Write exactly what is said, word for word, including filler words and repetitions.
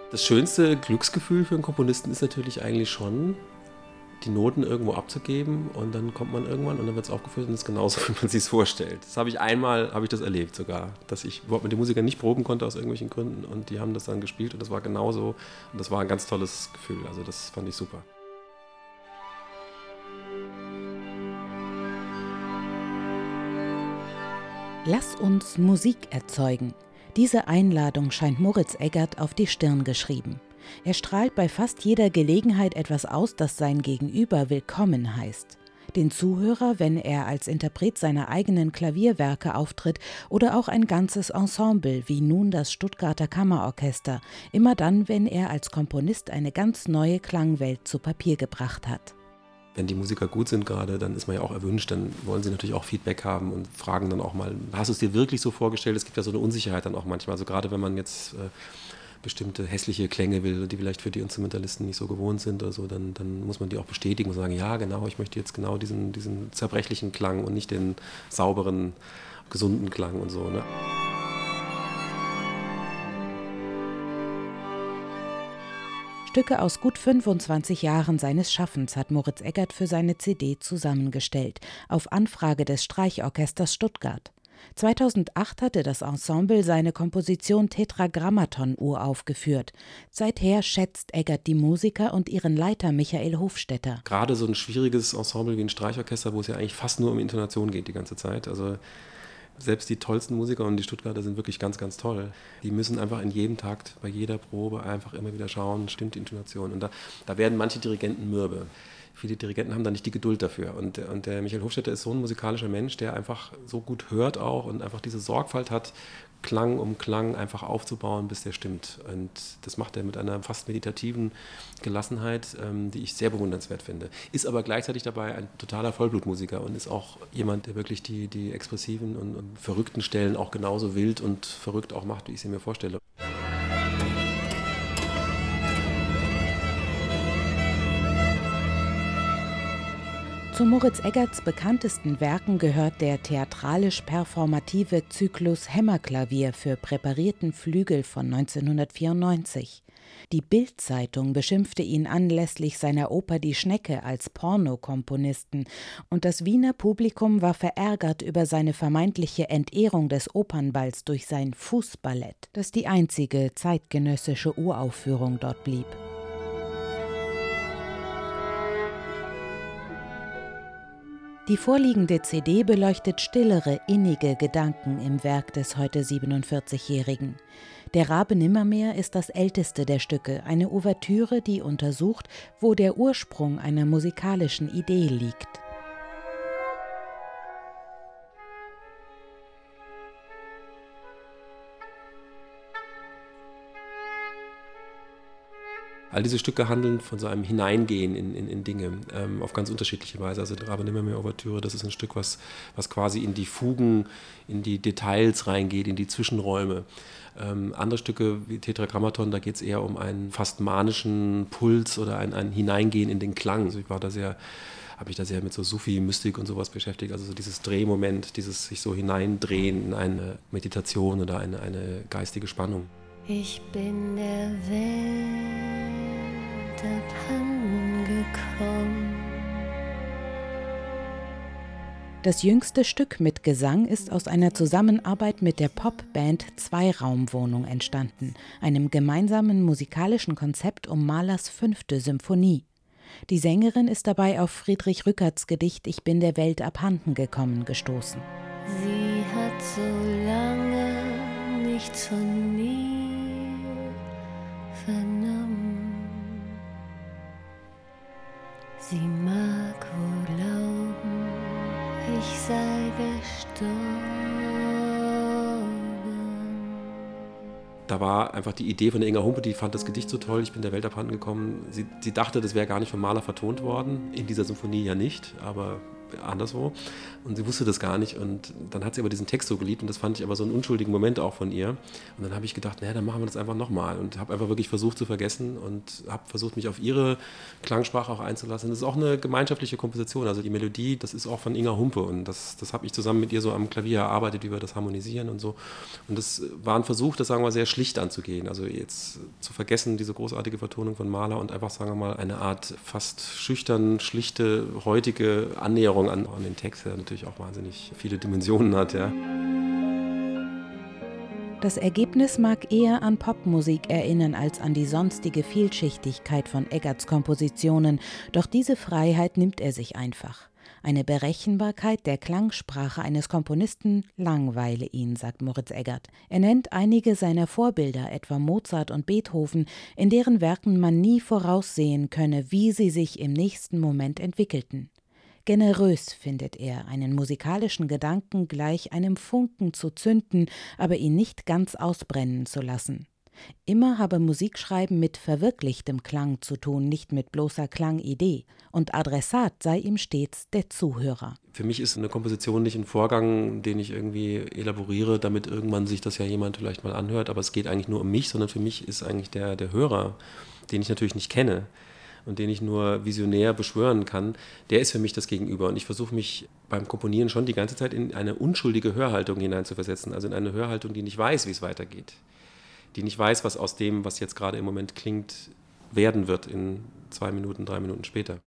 Das schönste Glücksgefühl für einen Komponisten ist natürlich eigentlich schon, die Noten irgendwo abzugeben und dann kommt man irgendwann und dann wird es aufgeführt und es ist genauso, wie man sich es vorstellt. Das habe ich einmal, habe ich das erlebt sogar, dass ich überhaupt mit den Musikern nicht proben konnte aus irgendwelchen Gründen und die haben das dann gespielt und das war genauso und das war ein ganz tolles Gefühl, also das fand ich super. Lass uns Musik erzeugen. Diese Einladung scheint Moritz Eggert auf die Stirn geschrieben. Er strahlt bei fast jeder Gelegenheit etwas aus, das sein Gegenüber willkommen heißt. Den Zuhörer, wenn er als Interpret seiner eigenen Klavierwerke auftritt oder auch ein ganzes Ensemble, wie nun das Stuttgarter Kammerorchester, immer dann, wenn er als Komponist eine ganz neue Klangwelt zu Papier gebracht hat. Wenn die Musiker gut sind gerade, dann ist man ja auch erwünscht, dann wollen sie natürlich auch Feedback haben und fragen dann auch mal, hast du es dir wirklich so vorgestellt? Es gibt ja so eine Unsicherheit dann auch manchmal, also gerade wenn man jetzt äh, bestimmte hässliche Klänge will, die vielleicht für die Instrumentalisten nicht so gewohnt sind oder so, dann, dann muss man die auch bestätigen und sagen, ja genau, ich möchte jetzt genau diesen, diesen zerbrechlichen Klang und nicht den sauberen, gesunden Klang und so, ne? Stücke aus gut fünfundzwanzig Jahren seines Schaffens hat Moritz Eggert für seine C D zusammengestellt, auf Anfrage des Streichorchesters Stuttgart. zweitausendacht hatte das Ensemble seine Komposition Tetragrammaton uraufgeführt. Seither schätzt Eggert die Musiker und ihren Leiter Michael Hofstetter. Gerade so ein schwieriges Ensemble wie ein Streichorchester, wo es ja eigentlich fast nur um Intonation geht die ganze Zeit, also selbst die tollsten Musiker und die Stuttgarter sind wirklich ganz, ganz toll. Die müssen einfach in jedem Takt, bei jeder Probe einfach immer wieder schauen, stimmt die Intonation. Und da, da werden manche Dirigenten mürbe. Viele Dirigenten haben da nicht die Geduld dafür. Und, und der Michael Hofstetter ist so ein musikalischer Mensch, der einfach so gut hört auch und einfach diese Sorgfalt hat, Klang um Klang einfach aufzubauen, bis der stimmt. Und das macht er mit einer fast meditativen Gelassenheit, ähm, die ich sehr bewundernswert finde. Ist aber gleichzeitig dabei ein totaler Vollblutmusiker und ist auch jemand, der wirklich die, die expressiven und, und verrückten Stellen auch genauso wild und verrückt auch macht, wie ich sie mir vorstelle. Zu Moritz Eggerts bekanntesten Werken gehört der theatralisch-performative Zyklus Hämmerklavier für präparierten Flügel von neunzehnhundertvierundneunzig. Die Bild-Zeitung beschimpfte ihn anlässlich seiner Oper Die Schnecke als Pornokomponisten und das Wiener Publikum war verärgert über seine vermeintliche Entehrung des Opernballs durch sein Fußballett, das die einzige zeitgenössische Uraufführung dort blieb. Die vorliegende C D beleuchtet stillere, innige Gedanken im Werk des heute siebenundvierzigjährigen. Der Rabe Nimmermehr ist das älteste der Stücke, eine Ouvertüre, die untersucht, wo der Ursprung einer musikalischen Idee liegt. All diese Stücke handeln von so einem Hineingehen in, in, in Dinge, ähm, auf ganz unterschiedliche Weise. Also die Rabe Nimmermehr Ouvertüre, das ist ein Stück, was, was quasi in die Fugen, in die Details reingeht, in die Zwischenräume. Ähm, andere Stücke wie Tetragrammaton, da geht es eher um einen fast manischen Puls oder ein, ein Hineingehen in den Klang. Also ich war da sehr, habe mich da sehr mit so Sufi, Mystik und sowas beschäftigt. Also so dieses Drehmoment, dieses sich so hineindrehen in eine Meditation oder eine, eine geistige Spannung. Ich bin der Welt abhanden gekommen. Das jüngste Stück mit Gesang ist aus einer Zusammenarbeit mit der Popband Zweiraumwohnung entstanden, einem gemeinsamen musikalischen Konzept um Mahlers fünfte Symphonie. Die Sängerin ist dabei auf Friedrich Rückerts Gedicht Ich bin der Welt abhanden gekommen gestoßen. Sie hat so lange nichts von mir vernommen. Sie mag wohl glauben, ich sei gestorben. Da war einfach die Idee von der Inga Humpe, die fand das Gedicht so toll, ich bin der Welt abhanden gekommen. Sie, sie dachte, das wäre gar nicht vom Mahler vertont worden, in dieser Symphonie ja nicht, aber anderswo. Und sie wusste das gar nicht. Und dann hat sie aber diesen Text so geliebt und das fand ich aber so einen unschuldigen Moment auch von ihr. Und dann habe ich gedacht, naja, dann machen wir das einfach nochmal. Und habe einfach wirklich versucht zu vergessen und habe versucht, mich auf ihre Klangsprache auch einzulassen. Das ist auch eine gemeinschaftliche Komposition. Also die Melodie, das ist auch von Inga Humpe und das, das habe ich zusammen mit ihr so am Klavier erarbeitet, wie wir das harmonisieren und so. Und das war ein Versuch, das sagen wir mal sehr schlicht anzugehen. Also jetzt zu vergessen, diese großartige Vertonung von Mahler und einfach, sagen wir mal, eine Art fast schüchtern, schlichte, heutige Annäherung an, an den Text, der natürlich auch wahnsinnig viele Dimensionen hat, ja. Das Ergebnis mag eher an Popmusik erinnern als an die sonstige Vielschichtigkeit von Eggerts Kompositionen, doch diese Freiheit nimmt er sich einfach. Eine Berechenbarkeit der Klangsprache eines Komponisten langweile ihn, sagt Moritz Eggert. Er nennt einige seiner Vorbilder, etwa Mozart und Beethoven, in deren Werken man nie voraussehen könne, wie sie sich im nächsten Moment entwickelten. Generös findet er, einen musikalischen Gedanken gleich einem Funken zu zünden, aber ihn nicht ganz ausbrennen zu lassen. Immer habe Musikschreiben mit verwirklichtem Klang zu tun, nicht mit bloßer Klangidee. Und Adressat sei ihm stets der Zuhörer. Für mich ist eine Komposition nicht ein Vorgang, den ich irgendwie elaboriere, damit irgendwann sich das ja jemand vielleicht mal anhört. Aber es geht eigentlich nur um mich, sondern für mich ist eigentlich der, der Hörer, den ich natürlich nicht kenne und den ich nur visionär beschwören kann, der ist für mich das Gegenüber. Und ich versuche mich beim Komponieren schon die ganze Zeit in eine unschuldige Hörhaltung hineinzuversetzen, also in eine Hörhaltung, die nicht weiß, wie es weitergeht, die nicht weiß, was aus dem, was jetzt gerade im Moment klingt, werden wird in zwei Minuten, drei Minuten später.